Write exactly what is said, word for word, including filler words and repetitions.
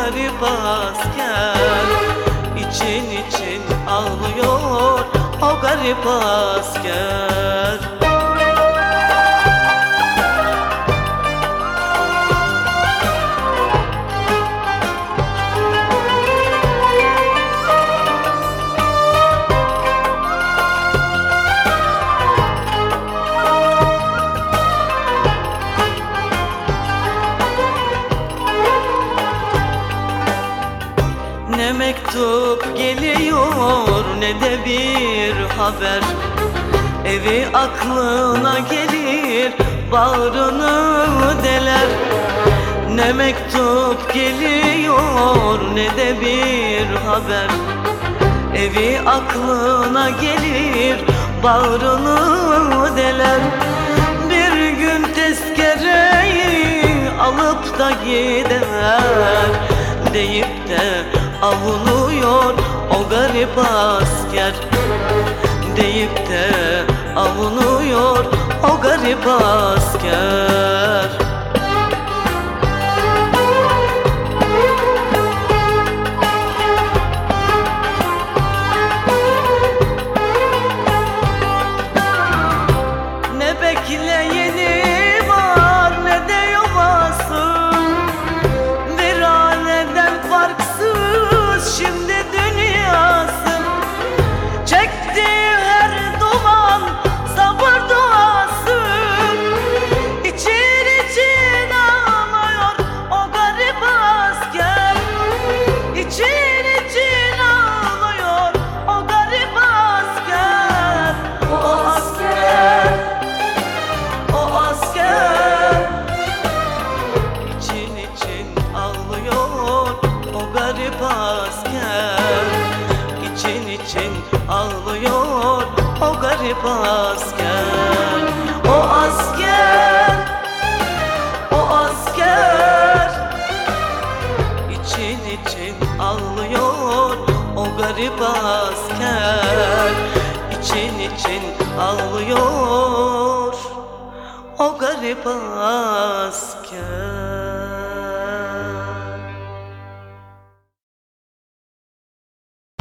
garip asker. İçin için ağlıyor o garip asker. Ne mektup geliyor ne de bir haber. Evi aklına gelir, bağrını deler. Ne mektup geliyor ne de bir haber. Evi aklına gelir, bağrını deler. Bir gün tezkereyi alıp da gider deyip de avunuyor o garip asker. Deyip de avunuyor o garip asker. Ne bekleyeni var ne de yuvası, bir aleden farksız şimdi dünyası. Çektiği her duman sabır duası, için için ağlıyor o garip asker. İçin için ağlıyor o garip asker. O asker, o asker. İçin için ağlıyor o garip asker. İçin için ağlıyor o garip asker. O asker, o asker. İçin için ağlıyor o garip asker. İçin için ağlıyor o garip asker.